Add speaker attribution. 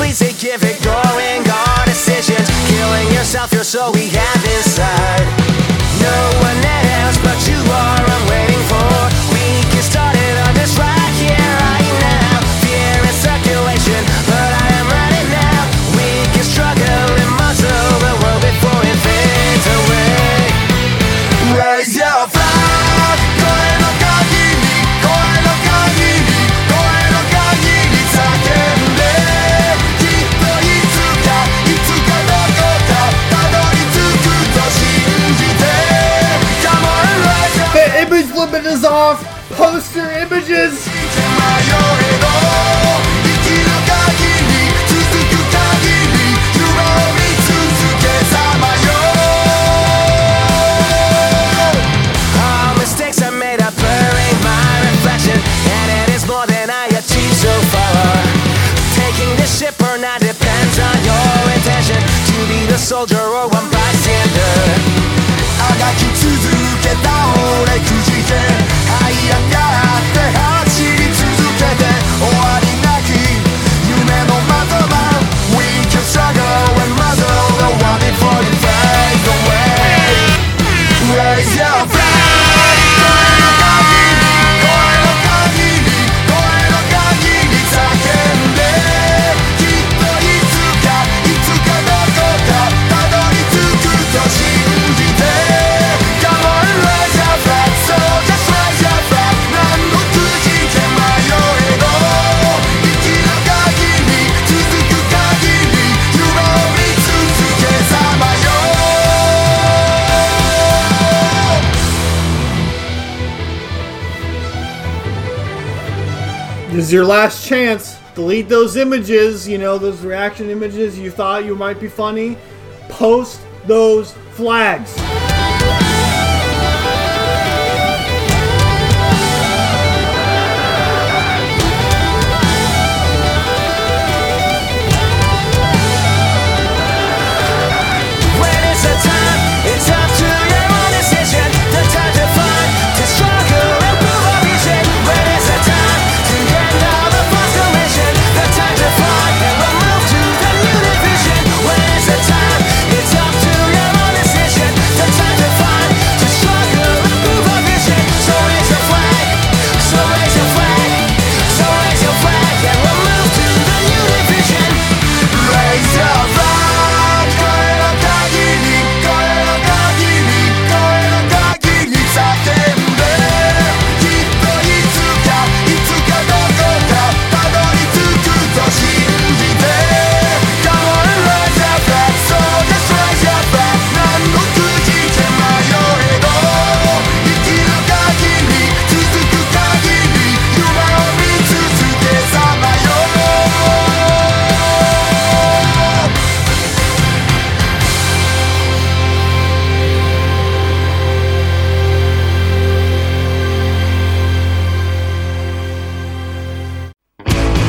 Speaker 1: Please give it going our decisions. Killing yourself, you're so we have inside. No one else but you are I'm waiting for. We get started on this right here, right now. Fear in circulation, but I am ready now. We can struggle and muzzle the world before it fades away. Raise your flag, 声の限り、声の限り、声の限り叫んで。きっといつか、いつかどこかたどり着くと信じて。Come on, raise your
Speaker 2: The image limit is off. Post your images.
Speaker 1: 迷えど生きる限り続く限り夢を見続けさまよ All mistakes I made are blurring my reflection, and it is more than I achieved so far. Taking the ship or not depends on your intention to be the soldier or one bystander. あがき続けた俺くじけ這い上がって走り続けて終わりなき夢のまとま We can struggle and muzzle the one before you fade away. Raise your flag. 声の限り声の限り声の限り叫んできっといつかいつかどこかたどり着くと信じて Come on, raise your flag, so just raise your flag 何のくじけ迷えど生きる限り続く限り夢を見続けさまよ
Speaker 2: This is your last chance. Delete those images, you know, those reaction images you thought you might be funny. Post those flags.